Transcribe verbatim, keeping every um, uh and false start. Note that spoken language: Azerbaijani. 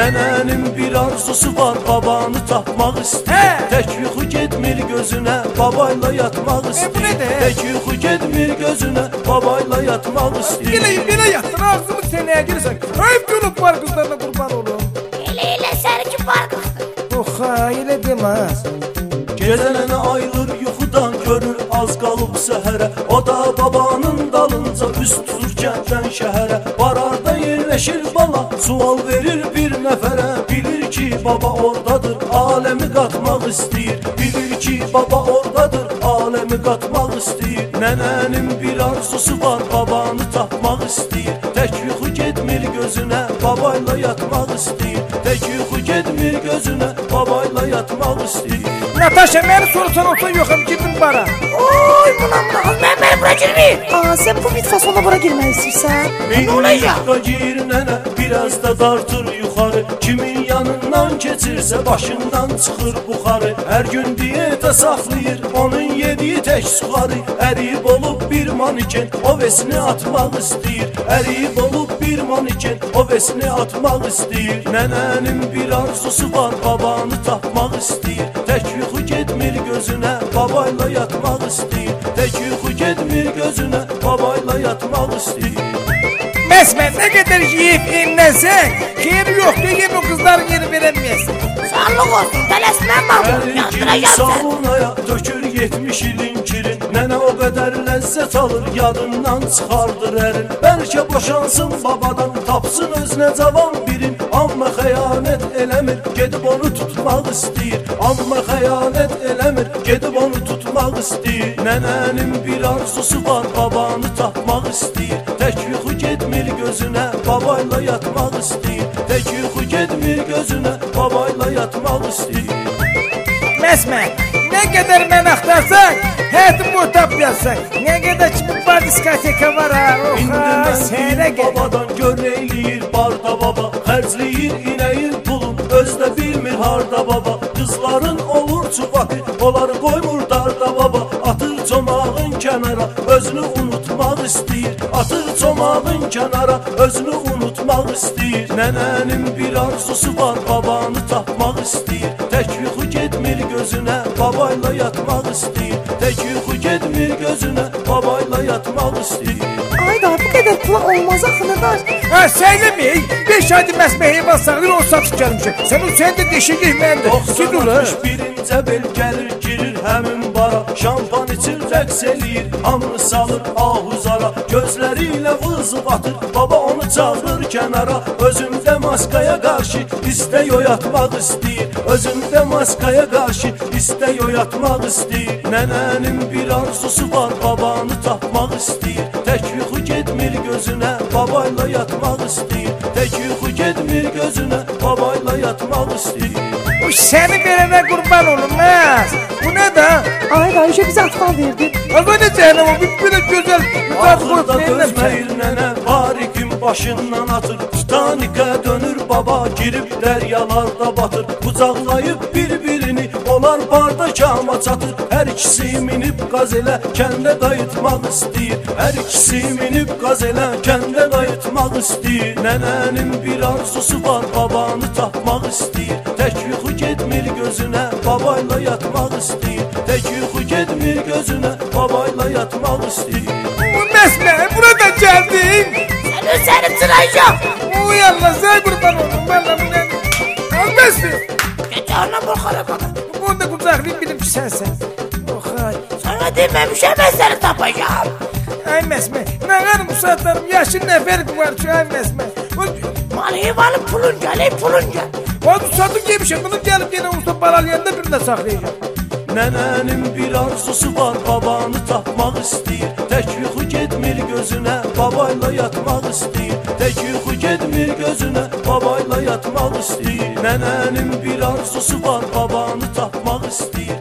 Nənənin bir arzusu var, babanı tapmaq istəyir. Tək yuxu getmir gözünə, babayla yatmaq istəyir. Tək yuxu getmir gözünə, babayla yatmaq istəyir. Belə, belə yatdır, ağzımı sənəyə girsən. Ayıb gülüb var qızlarına qurban olum. Elə elə səninki var qızdır. Oxa, elə deməz. Gecə nənə ayılır yuxudan, görür az qalıb səhərə. O da babanın dalınca üst tutur kənddən şəhərə. Bararda yerləşir bala, sual verir bir nəfərə. Bilir ki baba oradadır, aləmi qatmaq istəyir. Bilir ki baba oradadır, aləmi qatmaq istəyir. Nənənin bir arzusu var, babanı tapmaq istəyir. Tək yuxu getmir gözünə, babayla yatmaq istəyir. Tək yuxu getmir gözünə, babayla yatmaq istəyir. Natasha, məni sorsan olsan yoxam, girdim bara. Oy, buna buna, mən məni bura girməyim. Aa, sən bu mitkasona bura girmək istəyirsən? Ne olacaq? Mitka gir nənə, biraz da dartır yuxarı. Kimin yanından keçirsə başından çıxır buxarı. Hər gün diyetə saxlayır, onun yediyi tək suxarı. Əriyib olub bir maniken, o vesini atmaq istəyir. Əriyib olub bir maniken, o vesini atmaq istəyir. Nənənin bir arzusu var, babanı tapmaq istəyir. Tək yuxu getmir gözünə, babayla yatmaq istəyir. Tək yuxu getmir gözünə, babayla yatmaq istəyir. Məsmən, nə qədər yiyib inləsən, xeyri yoxdur, yem o qızların yeri verəməyəsin. Sağlıq olsun, tələsmən mamur, Əlikin yandıracam sən. salonaya dökür yetmiş ilin kirin. Nənə o qədər ləzzət alır, yadından çıxardır ərin. Bəlkə boşansın babadan, tapsın özünə cavan birin. Amma xəyanət eləmir, gedib onu tutmaq istəyir. Amma xəyanət eləmir, gedib onu tutmaq istəyir. Nənənin bir arzusu var, babanı tapmaq istəyir. Tək yuxu getmir gözünə, babayla yatmaq istəyir. Tək yuxu getmir gözünə, babayla yatmaq istəyir. Məsmən, nə qədər mən axtarsan, həyatım bu tapyasın. Nə qədər ki bu bar diskoteka var ha, oxa, sənə gəl. Babadan gör neyləyir barda baba, xərcləyir inəyin pulun, özdə bilmir harda baba. Qızların olur çuvatı, onları qoymur darda baba. Atır çomağın kənara, özünü unutmaq istəyir. Atır çomağın kənara, özünü unutmaq istəyir. Nənənin bir arzusu var, babanı tapmaq istəyir. Tək yuxu getmir gözünə, babayla yatmaq istəyir. Tək yuxu getmir gözünə, babayla yatmaq istəyir. Ay da, bu qədər pula olmaz axı Nadaş. Ha, söyləməyək, beş aydır məsmə heyvan sağlayır, o satış gəlmişək. Sən o sən də deşiklik məndir. doxsan altmış birinci bel gəlir, girir həmin bara. Şampan içir, rəqs eləyir, hamını salır ahuzara. Gözləri ilə vızıb atır, baba onu çağırır kənara. Özündə maskaya qarşı istək oyatmaq istəyir. Özündə maskaya qarşı istək oyatmaq istəyir. Nənənin bir arzusu var, babanı tapmaq istəyir. Tək yuxu getmir gözünə, babayla yatmaq istəyir. Tək yuxu getmir gözünə, babayla yatmaq istəyir. O səni verənə qurban olunmaz. Bu nə də? Ay da, işə bizə atfal verdin. Aga ne cəhənnəm o, bir belə gözəl qar qoyub Axırda verirəm ki. dözməyir nənə, barikin başından atır. Titanikə dönür baba, girib dəryalarda batır. Qucaqlayıb bir-birini, onlar barda kama çatır. Hər ikisi minib qaz elə, kəndə qayıtmaq istəyir. Hər ikisi minib qaz elə, kəndə qayıtmaq istəyir. Nənənin bir arzusu var, babanı tapmaq istəyir. Tək yuxu getmir gözünə, babayla yatmaq istəyir. Tək yuxu getmir gözünə, babayla yatmaq istəyir. Bu məsmə, burada gəldin. Səni səni çırayacam. Uy Allah, sən qurban olun, valla bu nə? Al məsmə. Gecə ona borxara bana. Bunu da qucaqlayıb bilim ki sənsən. Oxay. Sana deməmişəm, mən səni tapacağım. Ay məsmə, nə qarım bu saatlarım, yaşın nə fərq var ki, ay məsmə. Mal heyvanın pulun gəl, ey pulun gəl. Onu satın yemişəm, bunu gəlib yenə usta baralayanda birində saxlayacağım. Nənənin bir arzusu var, babanı tapmaq istəyir. Tək yuxu getmir gözünə, babayla yatmaq istəyir. Tək yuxu getmir gözünə, babayla yatmaq istəyir. Nənənin bir arzusu var, babanı tapmaq istəyir.